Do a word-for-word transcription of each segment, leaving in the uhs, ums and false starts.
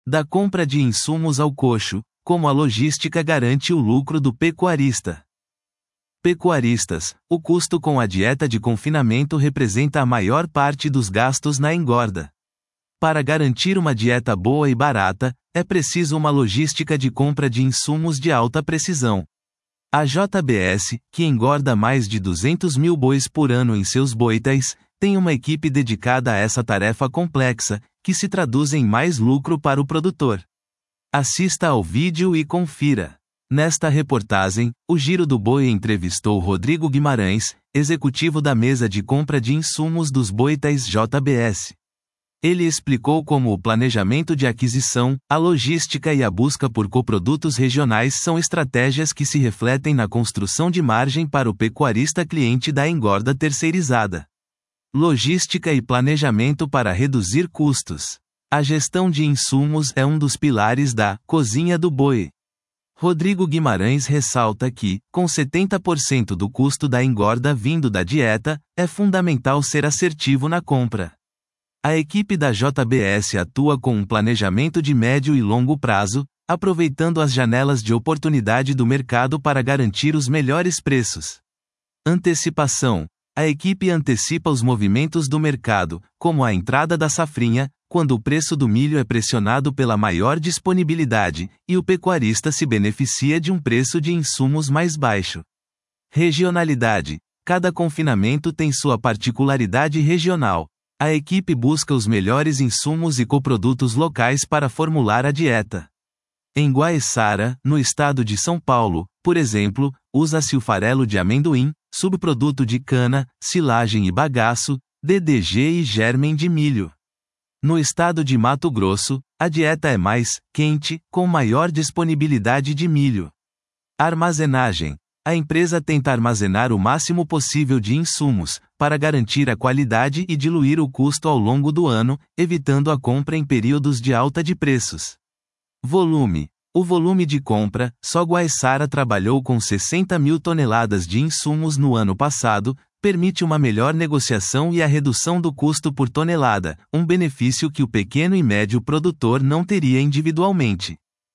Da compra de insumos ao coxo, como a logística garante o lucro do pecuarista. Pecuaristas, o custo com a dieta de confinamento representa a maior parte dos gastos na engorda. Para garantir uma dieta boa e barata, é preciso uma logística de compra de insumos de alta precisão. A J B S, que engorda mais de duzentos mil bois por ano em seus boitéis, tem uma equipe dedicada a essa tarefa complexa, que se traduz em mais lucro para o produtor. Assista ao vídeo e confira. Nesta reportagem, o Giro do Boi entrevistou Rodrigo Guimarães, executivo da mesa de compra de insumos dos boitéis J B S. Ele explicou como o planejamento de aquisição, a logística e a busca por coprodutos regionais são estratégias que se refletem na construção de margem para o pecuarista cliente da engorda terceirizada. Logística e planejamento para reduzir custos. A gestão de insumos é um dos pilares da cozinha do boi. Rodrigo Guimarães ressalta que, com setenta por cento do custo da engorda vindo da dieta, é fundamental ser assertivo na compra. A equipe da J B S atua com um planejamento de médio e longo prazo, aproveitando as janelas de oportunidade do mercado para garantir os melhores preços. Antecipação. A equipe antecipa os movimentos do mercado, como a entrada da safrinha, quando o preço do milho é pressionado pela maior disponibilidade, e o pecuarista se beneficia de um preço de insumos mais baixo. Regionalidade. Cada confinamento tem sua particularidade regional. A equipe busca os melhores insumos e coprodutos locais para formular a dieta. Em Guaiçara, no estado de São Paulo, por exemplo, usa-se o farelo de amendoim, subproduto de cana, silagem e bagaço, D D G e germen de milho. No estado de Mato Grosso, a dieta é mais quente, com maior disponibilidade de milho. Armazenagem. A empresa tenta armazenar o máximo possível de insumos, para garantir a qualidade e diluir o custo ao longo do ano, evitando a compra em períodos de alta de preços. Volume. O volume de compra, só Guaiçara trabalhou com sessenta mil toneladas de insumos no ano passado, permite uma melhor negociação e a redução do custo por tonelada, um benefício que o pequeno e médio produtor não teria individualmente.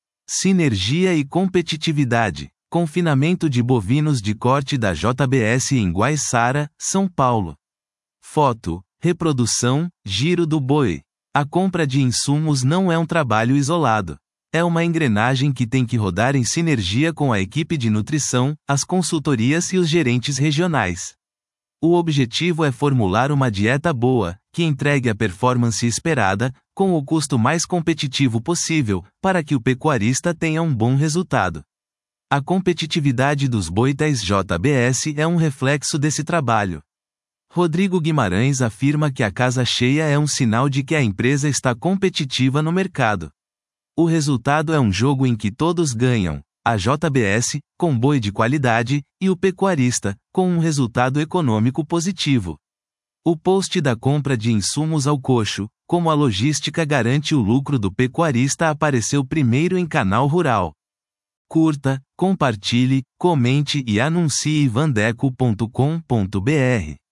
Sinergia e competitividade. Confinamento de bovinos de corte da J B S em Guaiçara, São Paulo. Foto. Reprodução, Giro do Boi. A compra de insumos não é um trabalho isolado. É uma engrenagem que tem que rodar em sinergia com a equipe de nutrição, as consultorias e os gerentes regionais. O objetivo é formular uma dieta boa, que entregue a performance esperada, com o custo mais competitivo possível, para que o pecuarista tenha um bom resultado. A competitividade dos boitéis J B S é um reflexo desse trabalho. Rodrigo Guimarães afirma que a casa cheia é um sinal de que a empresa está competitiva no mercado. O resultado é um jogo em que todos ganham, a J B S, com boi de qualidade, e o pecuarista, com um resultado econômico positivo. O post da compra de insumos ao coxo, como a logística garante o lucro do pecuarista, apareceu primeiro em Canal Rural. Curta, compartilhe, comente e anuncie vandeco ponto com ponto br.